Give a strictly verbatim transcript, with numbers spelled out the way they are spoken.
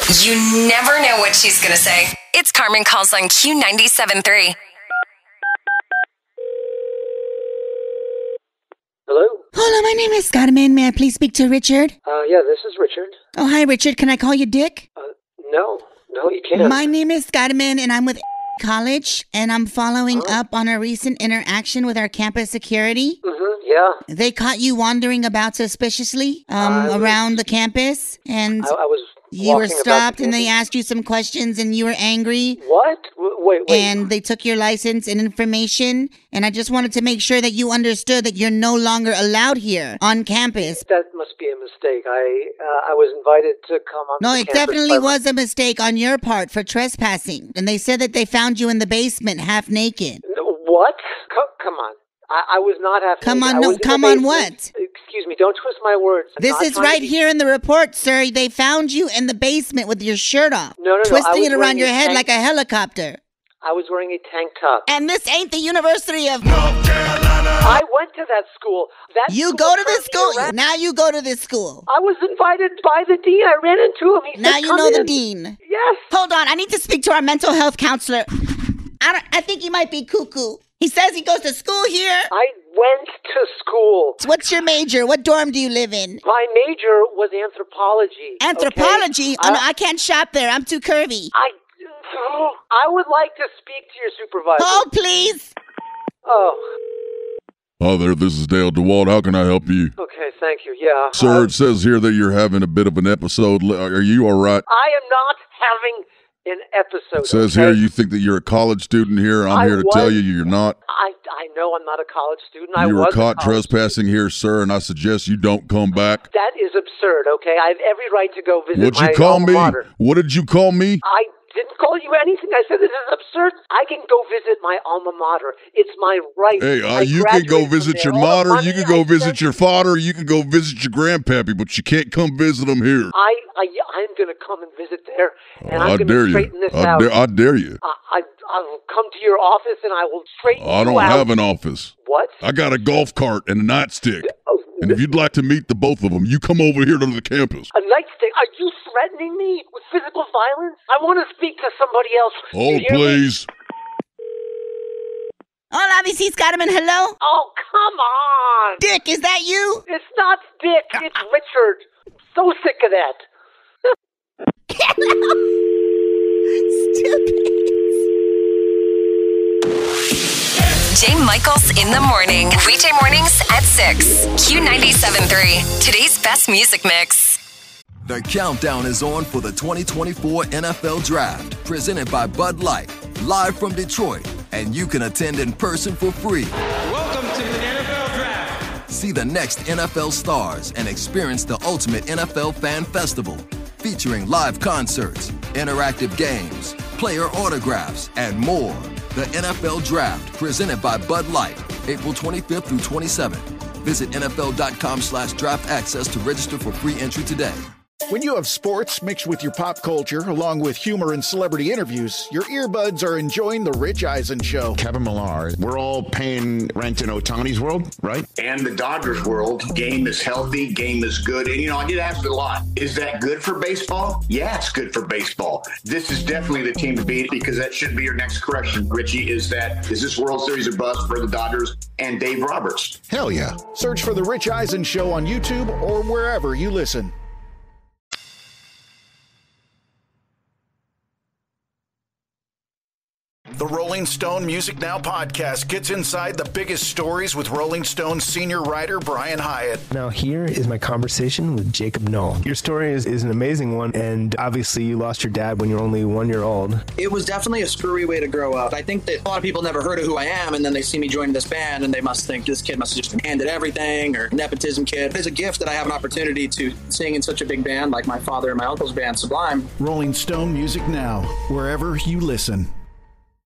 You never know what she's going to say. It's Carmen Calls on Q ninety-seven point three. Hello? Hello, my name is Scottiman. May I please speak to Richard? Uh, yeah, this is Richard. Oh, hi, Richard. Can I call you Dick? Uh, no. No, you can't. My name is Scottiman, and I'm with College, and I'm following Oh. up on a recent interaction with our campus security. Mm-hmm, yeah. They caught you wandering about suspiciously um, I was- around the campus, and I, I was you were walking about stopped, the and they campus. asked you some questions, and you were angry. What? W- Wait, wait. And they took your license and information, and I just wanted to make sure that you understood that you're no longer allowed here on campus. That must be a mistake. I uh, I was invited to come on No, the it campus definitely by- was a mistake on your part for trespassing. And they said that they found you in the basement half naked. No, what? Co- come on. I, I was not half Come naked. on, I no, was in the come on basement. what? Excuse me, don't twist my words. I'm This not is trying to right be- here in the report, sir. They found you in the basement with your shirt off. No, no, no, I Twisting was it around wearing your a head tank- like a helicopter. I was wearing a tank top. And this ain't the University of... I went to that school. That You school go to turned this me school. around. Now you go to this school. I was invited by the dean. I ran into him. He Now said, you "Come know the in." dean. Yes. Hold on, I need to speak to our mental health counselor. I don't, I think he might be cuckoo. He says he goes to school here. I went to school. What's your major? What dorm do you live in? My major was anthropology. Anthropology? Okay? Oh, no, I, I can't shop there. I'm too curvy. I, I would like to speak to your supervisor. Hold, please. Oh, Hi there, this is Dale DeWalt. How can I help you? okay, thank you. Yeah. Sir, Uh, it says here that you're having a bit of an episode. Are you all right? I am not having an episode. It says okay? here you think that you're a college student here. I'm I here to was- tell you you're not. I, I know I'm not a college student. I You were was a caught college trespassing here, sir, and I suggest you don't come back. That is absurd, okay? I have every right to go visit What'd my you call alma me? mater. What did you call me? I didn't call you anything. I said this is absurd. I can go visit my alma mater. It's my right. Hey, uh, I you can go graduated visit from your there. All the mater, you money can go I visit spent- your father, you can go visit your grandpappy, but you can't come visit them here. I, I, I'm going to come and visit there, and Oh, I'm I going dare to you. straighten this I, out. dare, I dare you. I, I, I will come to your office, and I will straighten I you don't out. have an office. What? I got a golf cart and a nightstick. Oh, And if you'd like to meet the both of them, you come over here to the campus. a nightstick? Are you threatening me with physical violence? I want to speak to somebody else. Oh, You hear me? please. Hola, Missus Scottiman. Hello? Oh, come on. Dick, is that you? It's not Dick. It's Richard. I'm so sick of that. Stupid. Jay Michaels in the morning. Weekday mornings at six. Q ninety-seven point three. Today's best music mix. The countdown is on for the twenty twenty-four N F L Draft, presented by Bud Light, live from Detroit, and you can attend in person for free. Welcome to the N F L Draft. See the next N F L stars and experience the ultimate N F L fan festival, featuring live concerts, interactive games, player autographs, and more. The N F L Draft, presented by Bud Light, April twenty-fifth through twenty-seventh. Visit N F L dot com slash draft access to register for free entry today. When you have sports mixed with your pop culture, along with humor and celebrity interviews, your earbuds are enjoying The Rich Eisen Show. Kevin Millar, we're all paying rent in Ohtani's world, right? And the Dodgers world, game is healthy, game is good. And, you know, I get asked a lot, is that good for baseball? Yeah, it's good for baseball. This is definitely the team to beat, because that should be your next correction, Richie, is that, is this World Series a bust for the Dodgers and Dave Roberts? Hell yeah. Search for The Rich Eisen Show on YouTube or wherever you listen. The Rolling Stone Music Now podcast gets inside the biggest stories with Rolling Stone senior writer Brian Hyatt. Now here is my conversation with Jacob Knoll. Your story is, is an amazing one, and obviously you lost your dad when you were only one year old. It was definitely a screwy way to grow up. I think that a lot of people never heard of who I am, and then they see me joining this band, and they must think this kid must have just been handed everything, or nepotism kid. It's a gift that I have an opportunity to sing in such a big band like my father and my uncle's band, Sublime. Rolling Stone Music Now, wherever you listen.